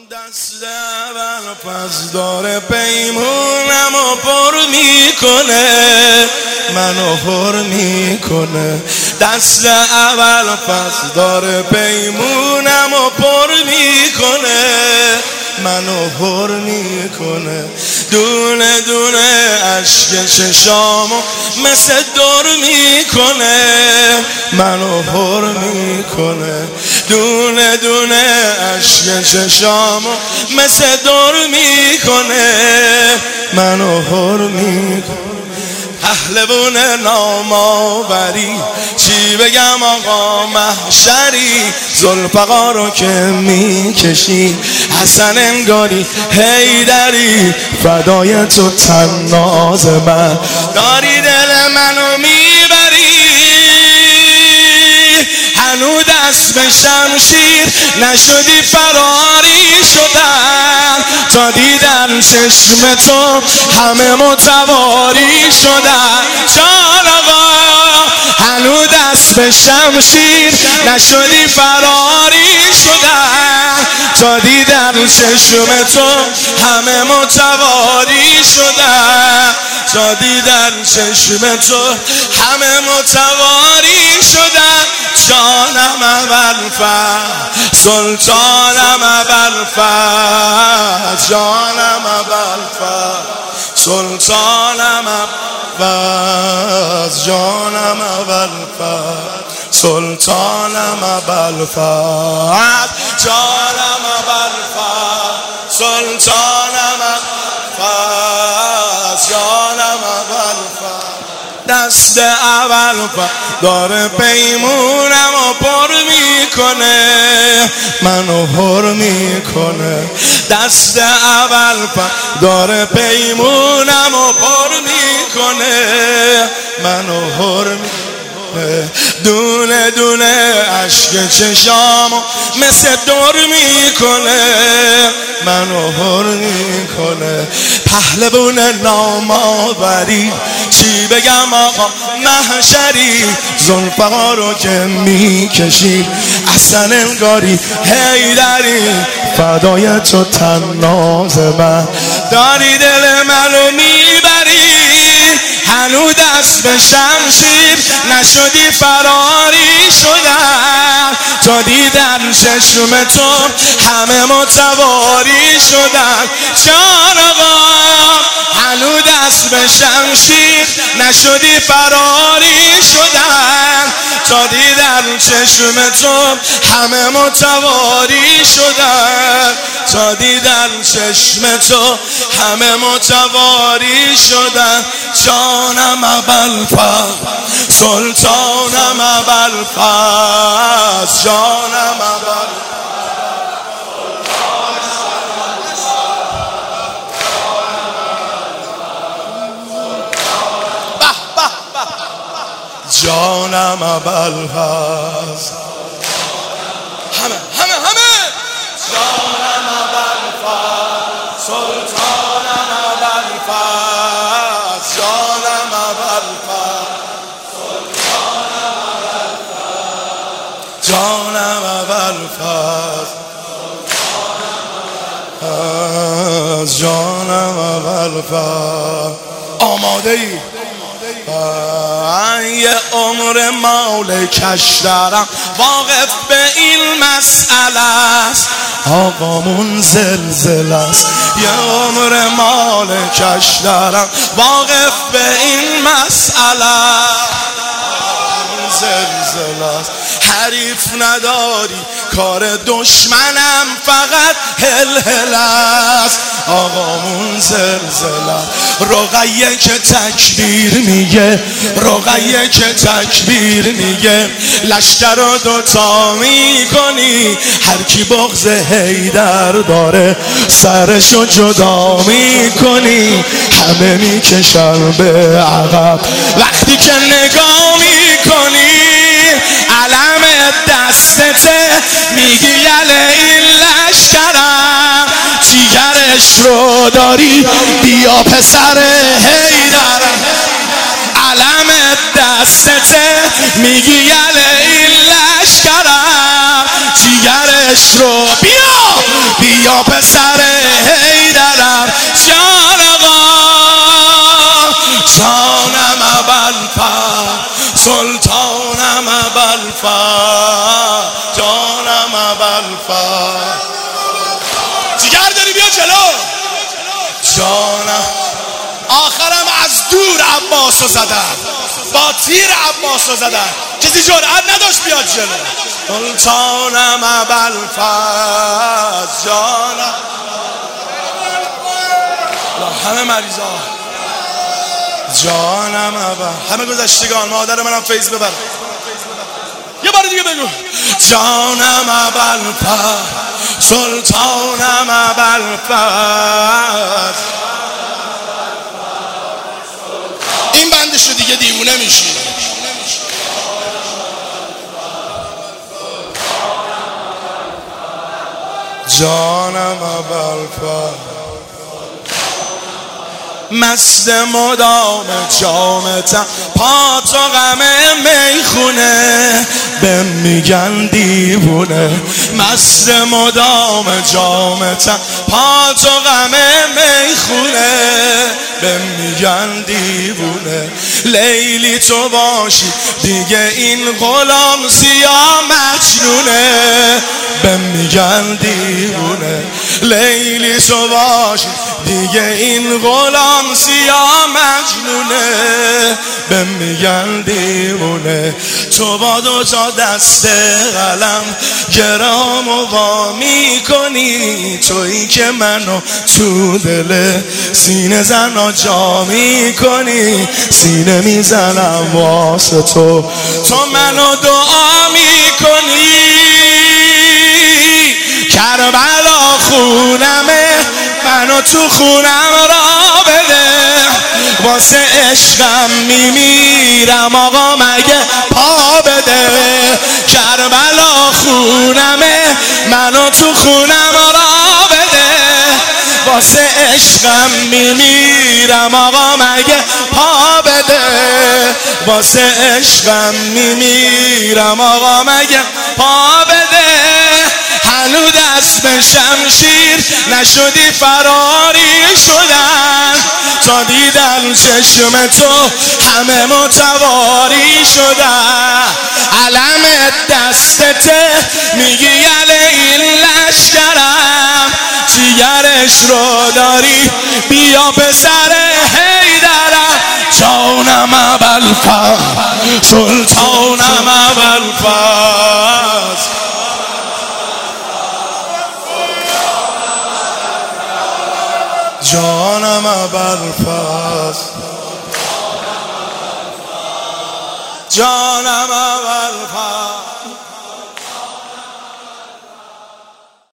دست اول پس داره پیمونم و پر میکنه، منو پر میکنه. دست اول پس داره پیمونم و پر میکنه، منو پر میکنه. دونه دونه اشک چشامو مثل دور میکنه، منو پر میکنه. دونه دونه اشک چشامو مثل دور میکنه، منو پر میکنه. پهلوون نامآوری چی بگم آقا محشری، ذوالفقار رو که میکشی حسن انگاری حیدری، فدای تو طناز من داری دل منو میبری. هنو دست به شمشیر نشدی فراری شدن، تا دیدن چشم تو همه متواری شدن. جان آقا هنو دست به شمشیر نشدی فراری شدن، تا دیدن چشم تو همه متواری شدن. تا دیدن چشم تو همه متواری شدن. جانم ابوالفضل سلطانم ابوالفضل، جانم ابوالفضل سلطانم ابوالفضل، جانم ابوالفضل سلطانم ابوالفضل، جانم ابوالفضل سلطانم ابوالفضل، جانم ابوالفضل. دست اول داره پیمونم و پر میکنه، منو پر میکنه. دست اول داره پیمونم و پر میکنه، منو پر میکنه. دونه دونه اشک چشامو مثل دور میکنه، منو پر میکنه. پهلوون نامآوری چی بگم آقا محشری، ذوالفقار رو که میکشی حسن انگاری حیدری، فدای تو طناز من داری دل منو میبری. هنو دست به شمشیر نشدی فراری شدن، تا دیدن چشم تو همه متواری شدن. جان آقا هنو دست به شمشیر نشدی فراری شدن، تا دیدن چشم تو همه متواری شدن. تا دیدن چشم تو همه متواری شدن. جانم ابوالفضل سلطانم ابوالفضل، جانم ابوالفضل جانم ابوالفضل، همه جانم ابوالفضل سلطانم ابوالفضل، جانم ابوالفضل جانم ابوالفضل، جانم ابوالفضل. آماده ای؟ یه عمر مالکش دارم واقف به این مسئله است، آقامون زلزله است. یه عمر مالکش دارم واقف به این مسئله، آقامون زلزله است. حریف نداری کار دشمنم فقط هل است، آقامون زلزله. رقیه که تکبیر میگه، رقیه که تکبیر میگه، لشکر رو دوتا میکنی. هر کی بغض حیدر داره سرشو جدا میکنی. همه میکشن به عقب وقتی که نگاه میکنی. علم دستته میگی یله این لشکرم، جیگرش رو داری بیا پسر حیدرم. علم دستته میگی یله این لشکرم، جیگرش رو بیا بیا پسر حیدرم جان آقا جانم ابوالفضل سلطانم ابوالفضل جانم ابوالفضل جگر داری بیا جلو جانم آخرم از دور عباسو زدن با تیر عباسو زدن کسی جرأت نداشت بیاد جلو سلطانم ابوالفضل جانم همه مریضا جانم همه گذشتگان مادر منم فیض ببر یه بار دیگه بگو جانم ابوالفضل سلطانم ابوالفضل این بندشو دیگه دیوونه میشی جانم ابوالفضل مست مدام جامتم پا تو غم میخونه به میگن دیوونه مست مدام جامتم پا تو غم میخونه به میگن دیوونه لیلی تو باشی دیگه این غلام سیاه مجنونه به میگن دیوونه لیلی تو باشی دیگه این غلام سیاه مجنونه به میگن دیوونه تو با دو تا دست قلم گرام و وا میکنی تویی که منو تو دل سینه زنا جا میکنی سینه میزنم واسه تو تو منو دعا میکنی کربلا خونمه منو تو خونم را بده واسه عشقم میمیرم آقا مگه پا بده کربلا خونمه منو تو خونم را بده واسه عشقم میمیرم آقا مگه پا بده واسه عشقم میمیرم آقا مگه پا بده هنو دست به شمشیر نشدی فراری شدن تا دیدن چشم تو همه متواری شدن علم دستته میگی این لشکرم جیگرش رو داری بیا پسر حیدرم جانم ابوالفضل سلطانم ابوالفضل جانم ابوالفضل جانم ابوالفضل